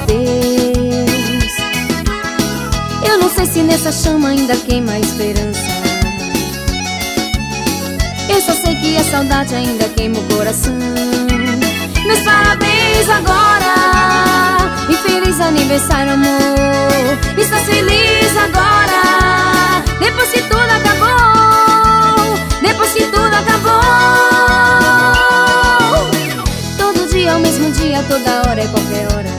adeus. Eu não sei se nessa chama ainda queima a esperança. Eu só sei que a saudade ainda queima o coração. Meus parabéns agora e feliz aniversário, amor. Estás feliz agora, depois que tudo acabou, depois que tudo acabou. Todo dia é o mesmo dia, toda hora é qualquer hora.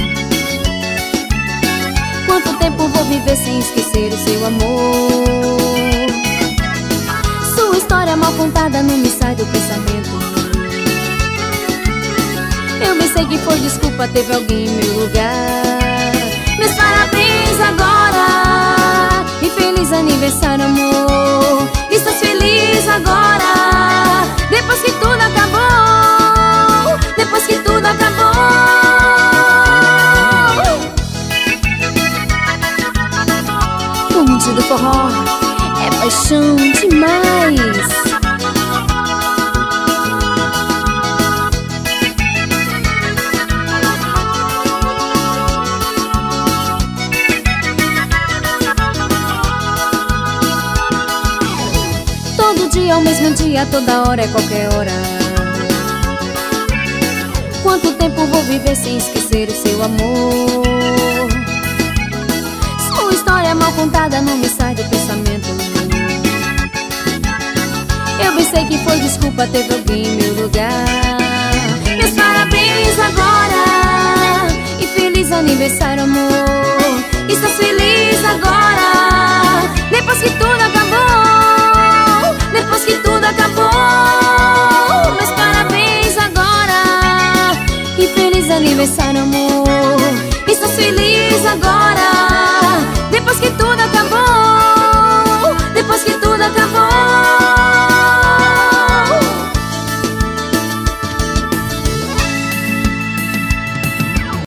Quanto tempo vou viver sem esquecer o seu amor? Sua história mal contada não me sai do pensamento. Eu pensei que foi desculpa, teve alguém em meu lugar. Meus parabéns agora e feliz aniversário, amor. Estás feliz agora, depois que tudo acabou, depois que tudo acabou. O mundo do forró é paixão demais. Todo dia é o mesmo dia, toda hora é qualquer hora. Quanto tempo vou viver sem esquecer o seu amor? Sua história mal contada não me sai do pensamento. Eu pensei que foi desculpa, teve alguém em meu lugar. Meus parabéns agora e feliz aniversário, amor. Estás feliz agora, depois que tudo acabou, depois que tudo acabou. Meus parabéns agora e feliz aniversário, amor. Estás feliz agora,